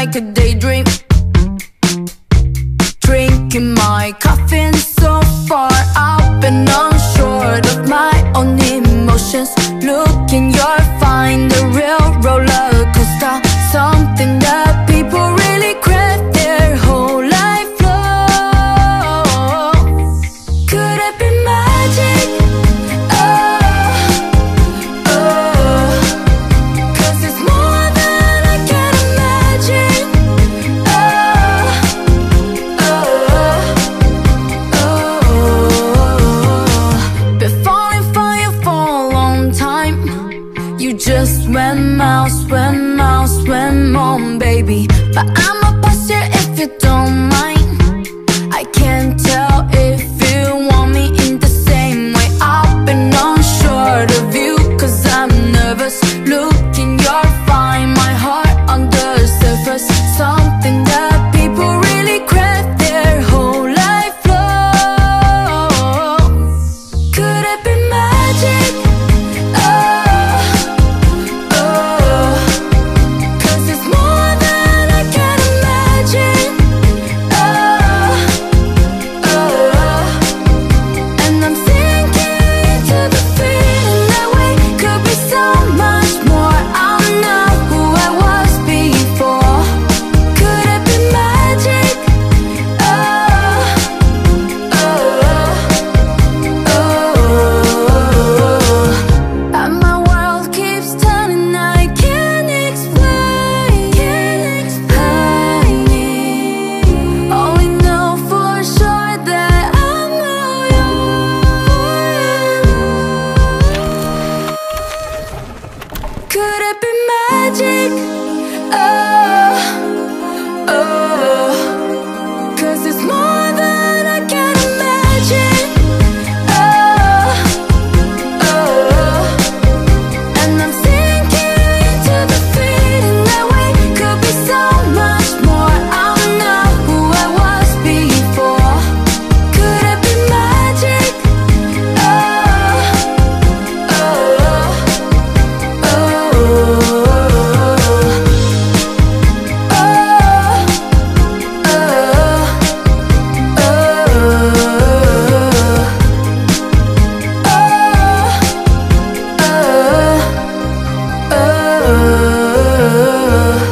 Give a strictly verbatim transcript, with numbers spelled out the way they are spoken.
like a daydream, drinking my coffee so far up and unsure of my own emotions. Look in your find the real roller coaster, something that people really crave their whole life long. Could it be magic? Oh, oh, 'cause it's more than I can imagine. Oh, oh, oh. Been falling for you for a long time. You just went mouse, went mouse, went on, baby. But I'ma pass you if you don't mind. I can't tell if you want me in the same way. I've been unsure of you, 'cause I'm nervous. Look in your find my heart on the surface, something that people really crave their whole life long. Could it be magic? Oh, oh, 'cause it's more than I can imagine. Oh, oh, and I'm sinking into the feeling that we could be so much more. I'm not who I was before. Could it be magic? Oh, oh, oh, and my world keeps turning. I can't explain, can't explain it. Only know for sure that I'm all yours. Could it be magic? Oh, oh, 'cause it's more than I can imagine. Oh, oh, and I'm sinking into the feeling that we could be so much more. I'm not who I was before. Could it be magic? Oh, oh, oh, oh, oh, oh, oh.